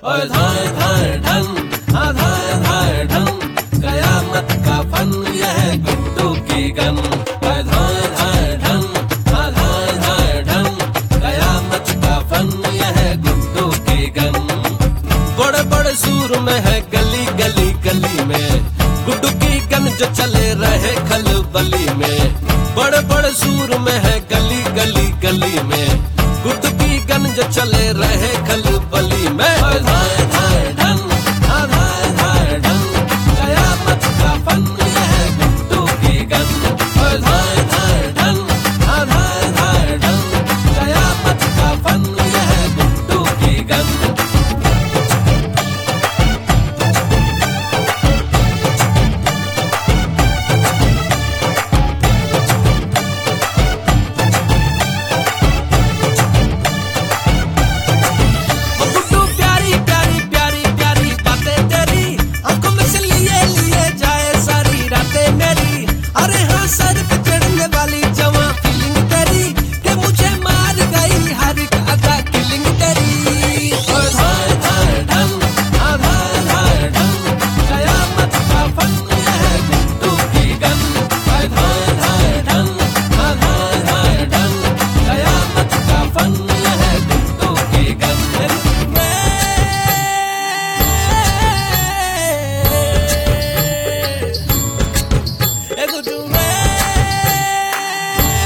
और धाए धाए ढंग, हाँ धाए धाए ढंग, कयामत का फन यह गुड्डू की गन। और धाए धाए ढंग, हाँ धाए धाए ढंग, कयामत का फन यह गुड्डू की गन। बड़े बड़े सूर में है गली गली गली में, गुड्डू की गन जो चले रहे खलबली में। बड़े बड़े सूर में है गली गली गली में, गुड्डू की गन जो चले रहे खलबली में। धाए धाए ढंग, हाँ धाए धाए ढंग, कयामत का फन यह गुड्डू की गन। धाए धाए ढंग, हाँ धाए धाए ढंग, कयामत का फन यह गुड्डू की गन।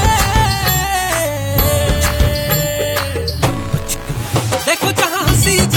देखो जहाँ हंसी